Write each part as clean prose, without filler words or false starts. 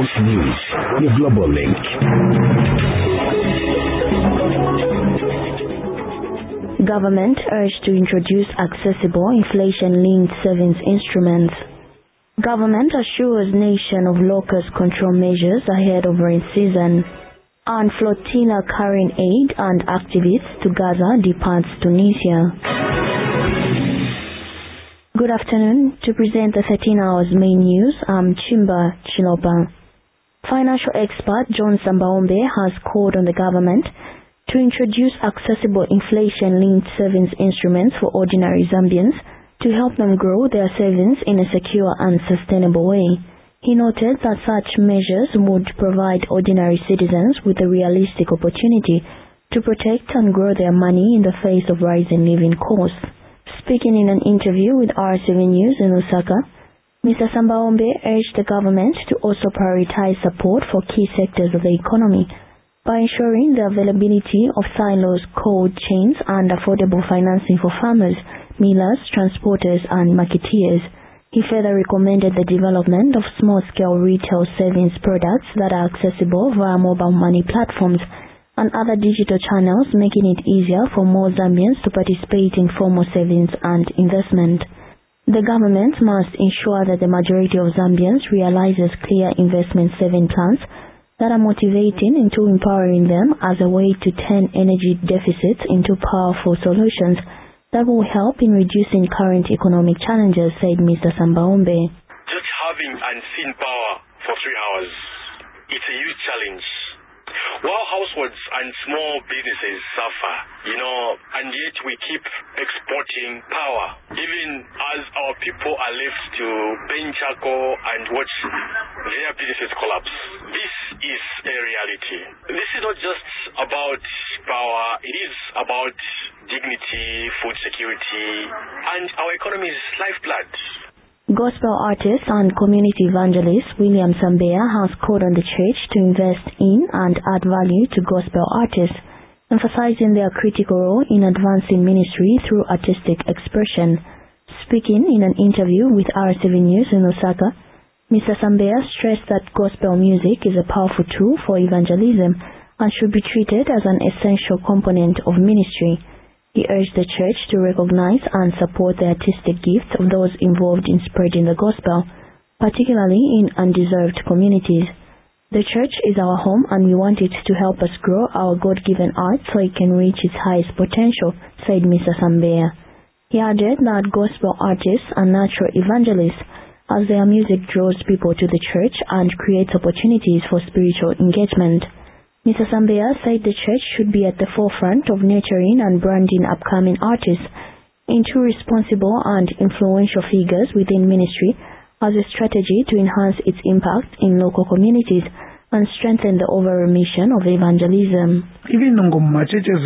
World News on the Global Link. Government urged to introduce accessible inflation-linked savings instruments. Government assures nation of locust control measures ahead of rain season. And flotilla carrying aid and activists to Gaza departs Tunisia. Good afternoon. To present the 13 hours main news, I'm Chimba Chilopa. Financial expert John Sambaombe has called on the government to introduce accessible inflation-linked savings instruments for ordinary Zambians to help them grow their savings in a secure and sustainable way. He noted that such measures would provide ordinary citizens with a realistic opportunity to protect and grow their money in the face of rising living costs. Speaking in an interview with R7 News in Lusaka, Mr. Sambaombe urged the government to also prioritize support for key sectors of the economy by ensuring the availability of silos, cold chains, and affordable financing for farmers, millers, transporters, and marketeers. He further recommended the development of small-scale retail savings products that are accessible via mobile money platforms and other digital channels, making it easier for more Zambians to participate in formal savings and investment. The government must ensure that the majority of Zambians realizes clear investment saving plans that are motivating into empowering them as a way to turn energy deficits into powerful solutions that will help in reducing current economic challenges, said Mr. Sambaombe. Just having unseen power for 3 hours, it's a huge challenge. While households and small businesses suffer, and yet we keep exporting power, even as our people are left to burn charcoal and watch their businesses collapse. This is a reality. This is not just about power, it is about dignity, food security, and our economy's lifeblood. Gospel artist and community evangelist William Sambea has called on the church to invest in and add value to gospel artists, emphasizing their critical role in advancing ministry through artistic expression. Speaking in an interview with R7 News in Osaka, Mr. Sambea stressed that gospel music is a powerful tool for evangelism and should be treated as an essential component of ministry. He urged the church to recognize and support the artistic gifts of those involved in spreading the gospel, particularly in undeserved communities. The church is our home and we want it to help us grow our God-given art so it can reach its highest potential, said Mr. Sambea. He added that gospel artists are natural evangelists as their music draws people to the church and creates opportunities for spiritual engagement. Mr. Sambea said the church should be at the forefront of nurturing and branding upcoming artists into responsible and influential figures within ministry as a strategy to enhance its impact in local communities and strengthen the overall mission of evangelism. Even my churches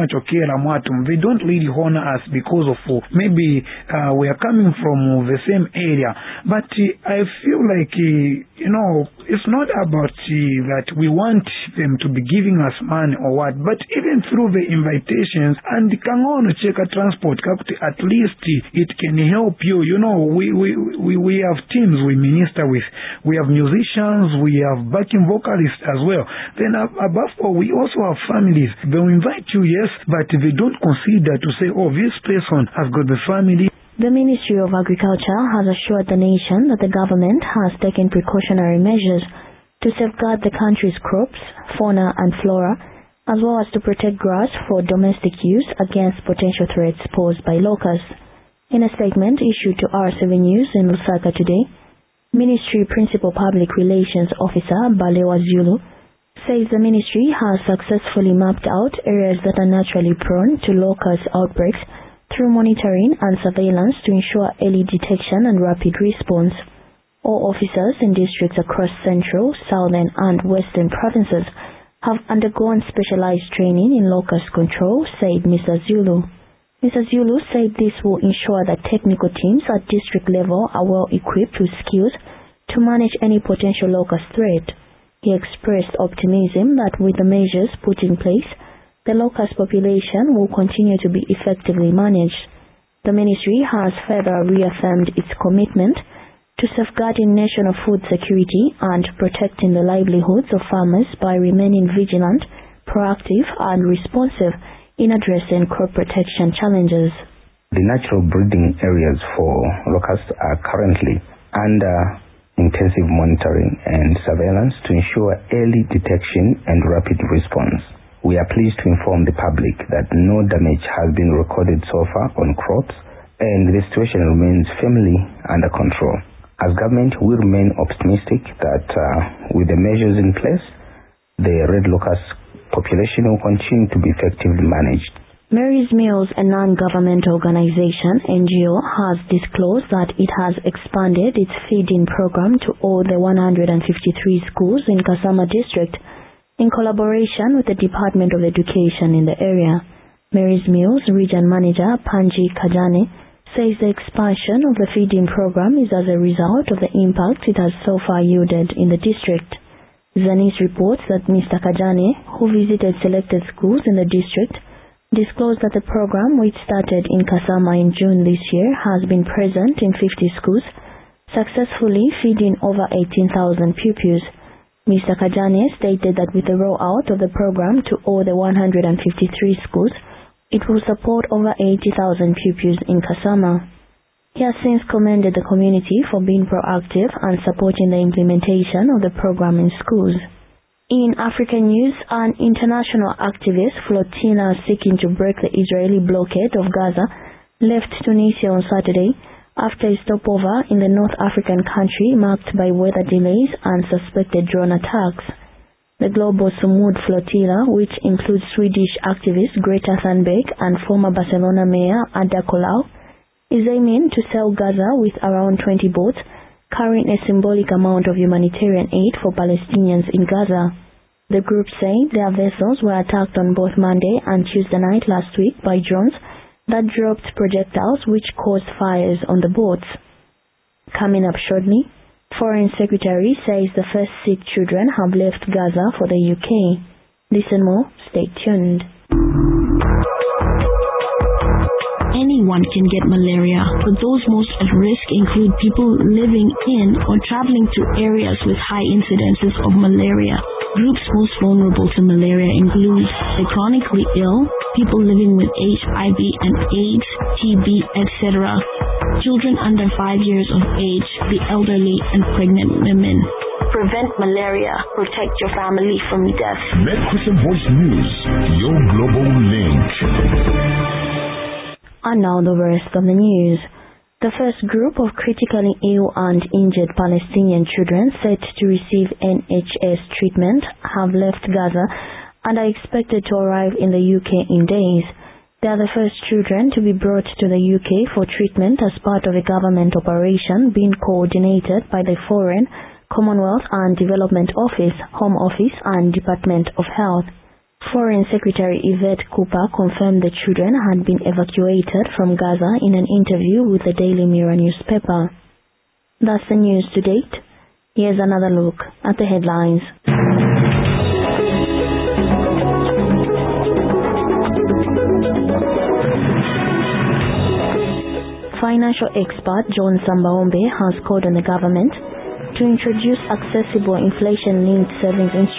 they don't really honor us because of maybe we are coming from the same area. But I feel like, it's not about that we want them to be giving us money or what, but even through the invitations and check a transport, at least it can help you. We have teams we minister with. We have musicians, we have backing vocalists as well. Then above all, we also have families. They will invite you, yes, but they don't consider to say, this person has got the family. The Ministry of Agriculture has assured the nation that the government has taken precautionary measures to safeguard the country's crops, fauna and flora, as well as to protect grass for domestic use against potential threats posed by locusts. In a statement issued to R7 News in Lusaka today, Ministry Principal Public Relations Officer Balewa Zulu says the ministry has successfully mapped out areas that are naturally prone to locust outbreaks through monitoring and surveillance to ensure early detection and rapid response. All officers in districts across central, southern and western provinces have undergone specialized training in locust control, said Mr. Zulu. Mr. Zulu said this will ensure that technical teams at district level are well equipped with skills to manage any potential locust threat. He expressed optimism that with the measures put in place, the locust population will continue to be effectively managed. The ministry has further reaffirmed its commitment to safeguarding national food security and protecting the livelihoods of farmers by remaining vigilant, proactive and responsive in addressing crop protection challenges. The natural breeding areas for locusts are currently under intensive monitoring and surveillance to ensure early detection and rapid response. We are pleased to inform the public that no damage has been recorded so far on crops, and the situation remains firmly under control. As government, we remain optimistic that with the measures in place, the red locust population will continue to be effectively managed. Mary's Meals, a non-governmental organization, NGO, has disclosed that it has expanded its feeding program to all the 153 schools in Kasama district in collaboration with the Department of Education in the area. Mary's Meals region manager Panji Kajane says the expansion of the feeding program is as a result of the impact it has so far yielded in the district. Zanis reports that Mr. Kajane, who visited selected schools in the district, disclosed that the program, which started in Kasama in June this year, has been present in 50 schools, successfully feeding over 18,000 pupils. Mr. Kajane stated that with the rollout of the program to all the 153 schools, it will support over 80,000 pupils in Kasama. He has since commended the community for being proactive and supporting the implementation of the program in schools. In African news, an international activist flotilla seeking to break the Israeli blockade of Gaza left Tunisia on Saturday after a stopover in the North African country marked by weather delays and suspected drone attacks. The Global Sumud flotilla, which includes Swedish activist Greta Thunberg and former Barcelona mayor Ada Colau, is aiming to sail Gaza with around 20 boats carrying a symbolic amount of humanitarian aid for Palestinians in Gaza. The group say their vessels were attacked on both Monday and Tuesday night last week by drones that dropped projectiles which caused fires on the boats. Coming up shortly, Foreign Secretary says the first 6 children have left Gaza for the UK. Listen more, stay tuned. Anyone can get malaria, but those most at risk include people living in or traveling to areas with high incidences of malaria. Groups most vulnerable to malaria include the chronically ill, people living with HIV and AIDS, TB, etc., children under 5 years of age, the elderly, and pregnant women. Prevent malaria. Protect your family from death. Met Christian Voice News, your global link. And now the rest of the news. The first group of critically ill and injured Palestinian children set to receive NHS treatment have left Gaza and are expected to arrive in the UK in days. They are the first children to be brought to the UK for treatment as part of a government operation being coordinated by the Foreign, Commonwealth and Development Office, Home Office and Department of Health. Foreign Secretary Yvette Cooper confirmed the children had been evacuated from Gaza in an interview with the Daily Mirror newspaper. That's the news to date. Here's another look at the headlines. Financial expert John Sambaombe has called on the government to introduce accessible inflation-linked savings instruments